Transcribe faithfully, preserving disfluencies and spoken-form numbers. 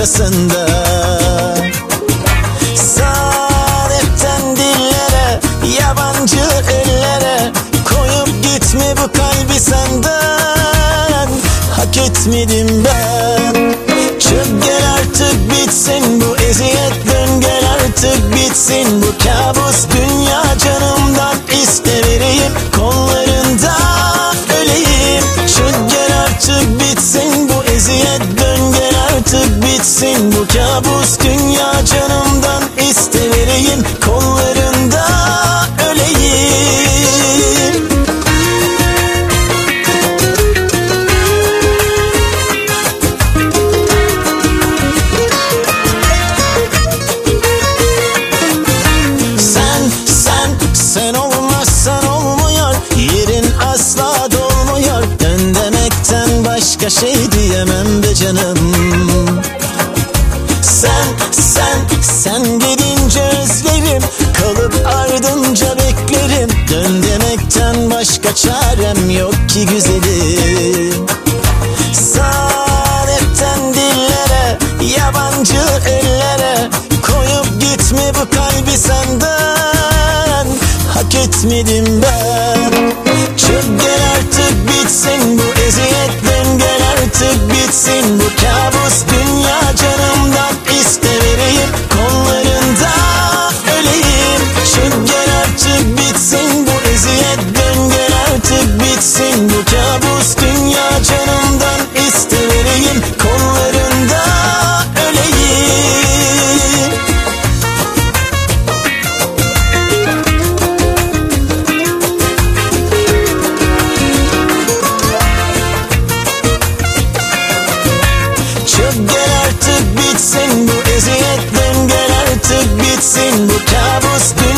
ortasında. Saadetten dillere, yabancı ellere koyup gitme bu kalbi senden. Hak etmedim ben. Çık gel artık bitsin bu eziyet, dön gel artık bitsin bu kabus. Dünya canımdan iste vereyim, kollarında öleyim. Çık gel artık bitsin bu eziyet, dön gel artık bitsin bu kabus. Dünya canımdan iste vereyim, kollarında öleyim. Sen, sen, sen olmazsan olmuyor, yerin asla dolmuyor. Dön demekten başka şey diyemem be canım. Sen, sen, sen gidince özlerim, kalıp ardınca beklerim. Dön demekten başka çarem yok ki güzelim. Saadetten dillere, yabancı ellere koyup gitme bu kalbi senden. Hak etmedim ben. Çık gel artık bitsin bu eziyet, dön gel artık bitsin bu kabus. Dünya canımdan iste vereyim, kollarında öleyim. Çık gel artık bitsin bu eziyet, dön gel artık bitsin bu kabus. Dünya canımdan iste vereyim, kollarında öleyim. Çık gel artık bitsin bu eziyet, dön gel artık bitsin bu kabus.